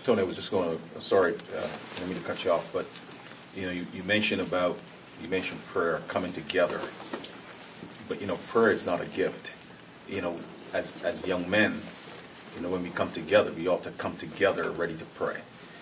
Tony, I was just going to, sorry, I didn't mean to cut you off, but you mentioned prayer coming together, but prayer is not a gift. As young men, when we come together, we ought to come together ready to pray.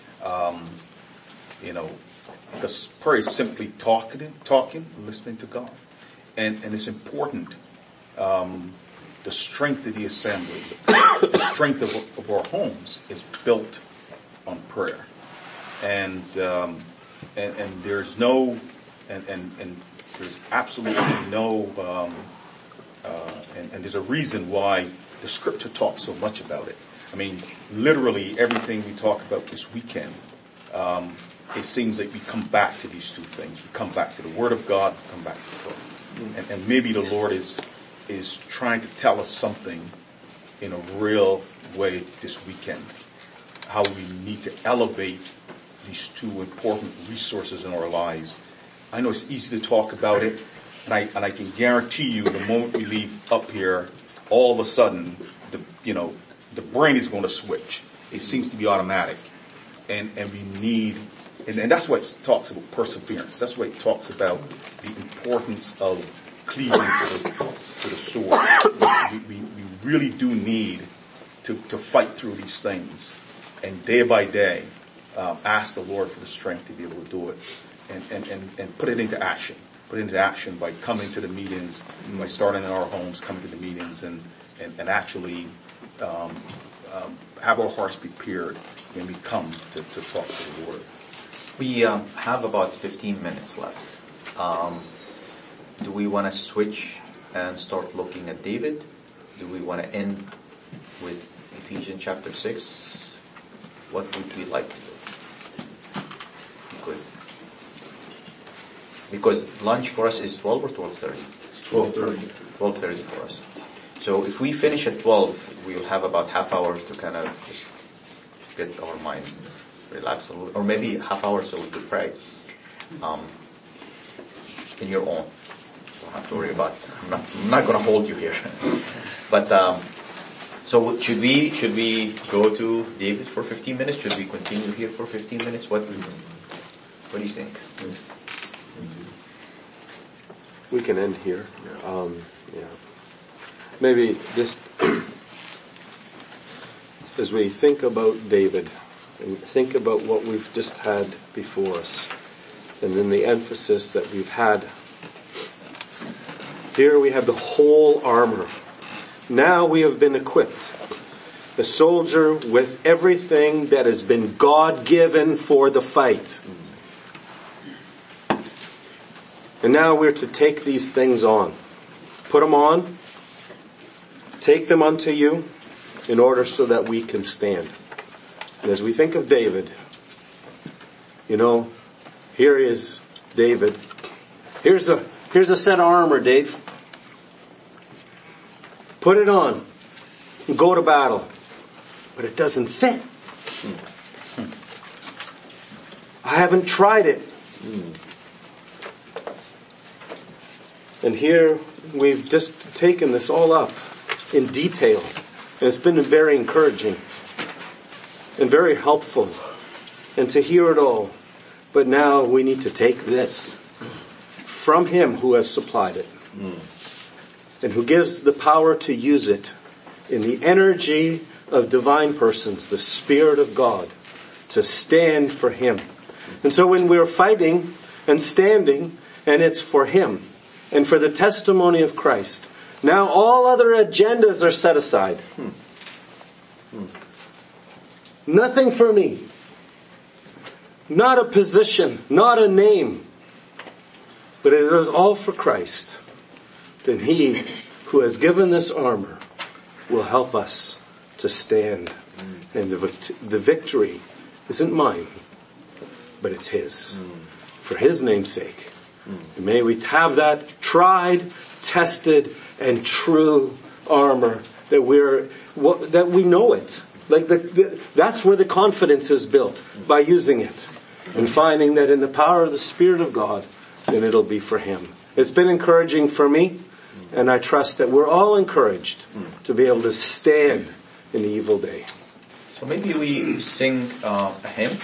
Because prayer is simply talking, listening to God, and it's important. The strength of the assembly, the strength of our homes is built on prayer, and there's no, and there's absolutely no, and there's a reason why the Scripture talks so much about it. I mean, literally everything we talk about this weekend, it seems like we come back to these two things. We come back to the Word of God, we come back to prayer, and maybe the Lord is trying to tell us something in a real way this weekend, how we need to elevate these two important resources in our lives. I know it's easy to talk about it, and I can guarantee you the moment we leave up here, all of a sudden the brain is going to switch. It seems to be automatic, and we need, and that's why it talks about perseverance. That's why it talks about the importance of cleaving to the sword. We really do need to fight through these things, and day by day ask the Lord for the strength to be able to do it, and put it into action. Put it into action by coming to the meetings, by starting in our homes, coming to the meetings, and actually have our hearts prepared when we come to talk to the Lord. We have about 15 minutes left. Do we want to switch and start looking at David? Do we want to end with Ephesians chapter 6? What would we like to do? Good. Because lunch for us is 12 or 12:30? 12:30 for us. So if we finish at 12, we'll have about half hour to kind of just get our mind relaxed a little, or maybe half hour so we could pray. In your own. Don't have to worry about it. I'm not going to hold you here. But so should we go to David for 15 minutes? Should we continue here for 15 minutes? What do you think? We can end here. Maybe just as we think about David and think about what we've just had before us, and then the emphasis that we've had. Here we have the whole armor. Now we have been equipped. The soldier with everything that has been God-given for the fight. And now we're to take these things on. Put them on. Take them unto you in order so that we can stand. And as we think of David, here is David. Here's a set of armor, Dave. Put it on. Go to battle. But it doesn't fit. I haven't tried it. And here we've just taken this all up in detail. And it's been very encouraging and very helpful. And to hear it all. But now we need to take this from Him who has supplied it. And who gives the power to use it in the energy of divine persons, the Spirit of God, to stand for Him. And so when we're fighting and standing, and it's for Him, and for the testimony of Christ, now all other agendas are set aside. Nothing for me. Not a position, not a name. But it is all for Christ. Then He who has given this armor will help us to stand. And the victory isn't mine, but it's His. For His name's sake. And may we have that tried, tested, and true armor that we know it. Like that's where the confidence is built, by using it. And finding that in the power of the Spirit of God, then it'll be for Him. It's been encouraging for me, and I trust that we're all encouraged to be able to stand in the evil day. So maybe we sing a hymn.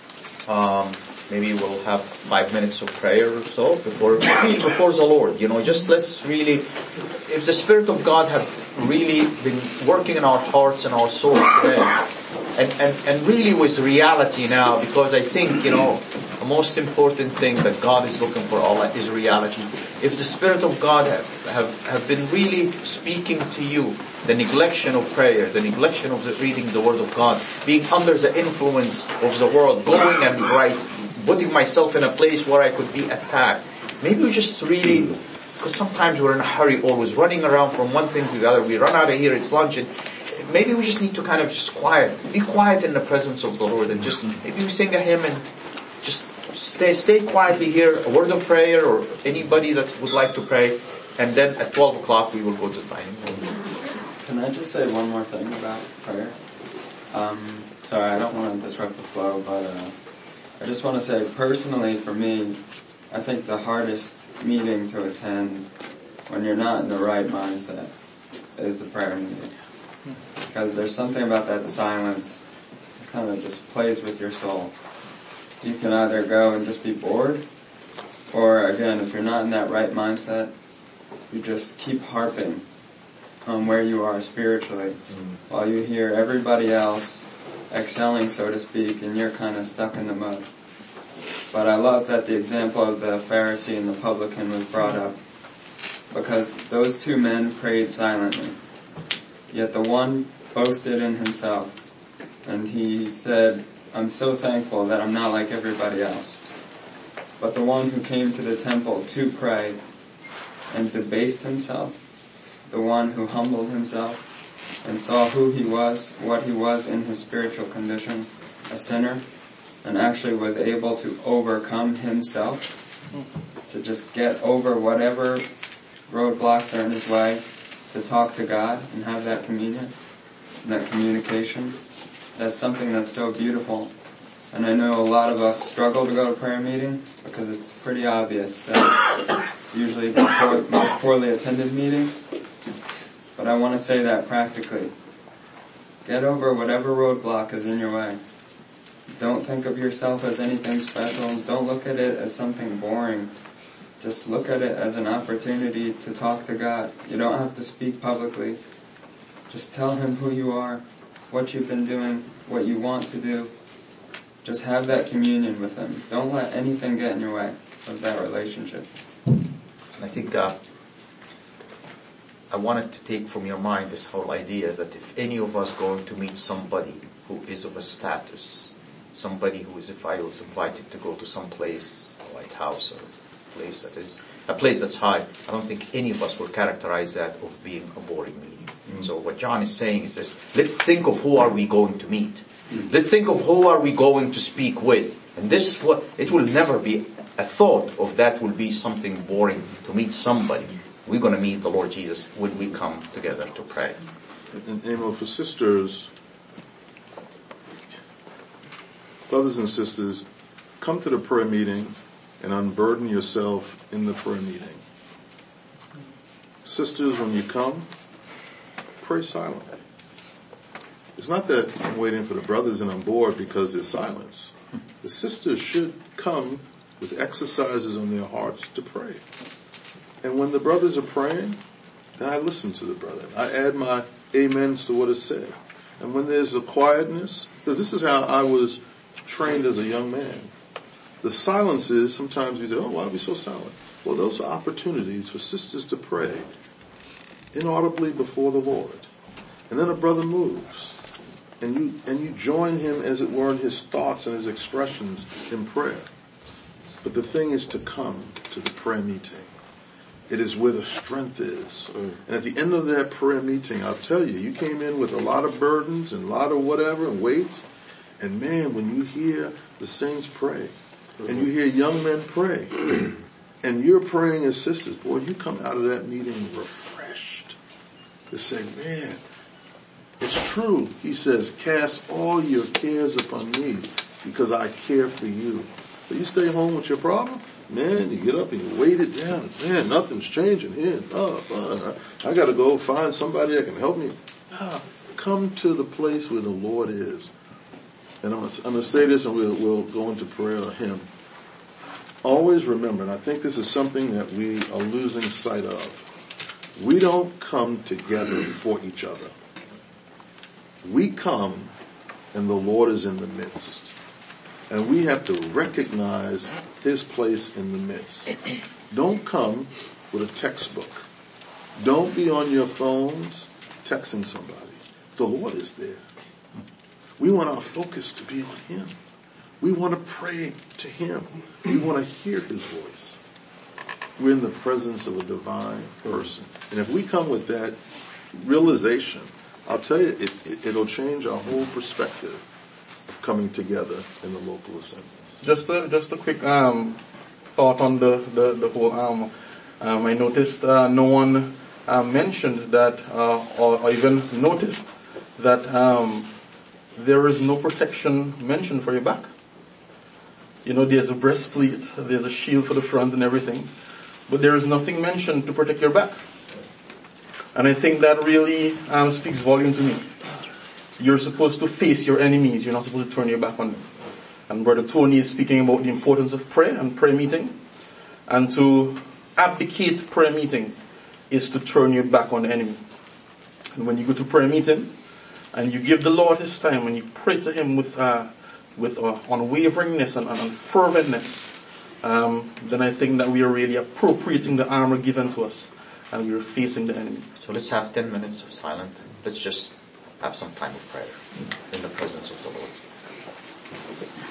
Maybe we'll have 5 minutes of prayer or so before the Lord. Just let's really, if the Spirit of God have really been working in our hearts and our souls today, and really with reality now, because I think, the most important thing that God is looking for all is reality. If the Spirit of God have been really speaking to you, the neglection of prayer, the neglection of reading the Word of God, being under the influence of the world, going and putting myself in a place where I could be attacked. Maybe we just really, because sometimes we're in a hurry, always running around from one thing to the other. We run out of here, it's lunch, and maybe we just need to kind of just be quiet in the presence of the Lord, and just maybe we sing a hymn and just stay quietly here, a word of prayer, or anybody that would like to pray, and then at 12 o'clock we will go to the dining room. Can I just say one more thing about prayer? Sorry, I don't want to disrupt the flow, but I just want to say, personally, for me, I think the hardest meeting to attend when you're not in the right mindset is the prayer meeting. Because there's something about that silence that kind of just plays with your soul. You can either go and just be bored, or again, if you're not in that right mindset, you just keep harping on where you are spiritually, while you hear everybody else excelling, so to speak, and you're kind of stuck in the mud. But I love that the example of the Pharisee and the publican was brought up, because those two men prayed silently. Yet the one boasted in himself, and he said, I'm so thankful that I'm not like everybody else. But the one who came to the temple to pray and debased himself, the one who humbled himself and saw who he was, what he was in his spiritual condition, a sinner, and actually was able to overcome himself, to just get over whatever roadblocks are in his way, to talk to God and have that communion and that communication. That's something that's so beautiful. And I know a lot of us struggle to go to prayer meeting because it's pretty obvious that it's usually the most poorly attended meeting. But I want to say that practically. Get over whatever roadblock is in your way. Don't think of yourself as anything special. Don't look at it as something boring. Just look at it as an opportunity to talk to God. You don't have to speak publicly. Just tell Him who you are, what you've been doing, what you want to do. Just have that communion with Him. Don't let anything get in your way of that relationship. And I think I wanted to take from your mind this whole idea that if any of us going to meet somebody who is of a status, somebody who is, if I was invited to go to some place, a lighthouse or a place that's high, I don't think any of us will characterize that of being a boring meeting. So what John is saying is this: let's think of who are we going to meet. Let's think of who are we going to speak with. And this, it will never be a thought of that will be something boring to meet somebody. We're going to meet the Lord Jesus when we come together to pray. And for sisters, brothers and sisters, come to the prayer meeting and unburden yourself in the prayer meeting. Sisters, when you come, pray silently. It's not that I'm waiting for the brothers and I'm bored because there's silence. The sisters should come with exercises on their hearts to pray. And when the brothers are praying, then I listen to the brother. I add my amens to what is said. And when there's a quietness, because this is how I was trained as a young man. The silence is, sometimes we say, oh, why are we so silent? Well, those are opportunities for sisters to pray inaudibly before the Lord. And then a brother moves. And you join him, as it were, in his thoughts and his expressions in prayer. But the thing is to come to the prayer meeting. It is where the strength is. And at the end of that prayer meeting, I'll tell you, you came in with a lot of burdens and a lot of whatever and weights. And man, when you hear the saints pray, and you hear young men pray, and you're praying as sisters, boy, you come out of that meeting refreshed. To say, man, it's true. He says, cast all your cares upon me because I care for you. But you stay home with your problem, man, you get up and you weight it down. Man, nothing's changing here. I got to go find somebody that can help me. Come to the place where the Lord is and I'm going to say this and we'll go into prayer or hymn. Always remember, and I think this is something that we are losing sight of, we don't come together for each other. We come and the Lord is in the midst. And we have to recognize his place in the midst. Don't come with a textbook. Don't be on your phones texting somebody. The Lord is there. We want our focus to be on him. We want to pray to him. We want to hear his voice. We're in the presence of a divine person. And if we come with that realization, I'll tell you, it'll change our whole perspective of coming together in the local assemblies. Just a quick thought on the whole. I noticed no one mentioned that, or even noticed that there is no protection mentioned for your back. You know, there's a breastplate, there's a shield for the front and everything, but there is nothing mentioned to protect your back. And I think that really speaks volume to me. You're supposed to face your enemies. You're not supposed to turn your back on them. And Brother Tony is speaking about the importance of prayer and prayer meeting. And to abdicate prayer meeting is to turn your back on the enemy. And when you go to prayer meeting and you give the Lord his time and you pray to him with unwaveringness and ferventness, then I think that we are really appropriating the armor given to us and we are facing the enemy. So let's have 10 minutes of silence. Let's just have some time of prayer in the presence of the Lord.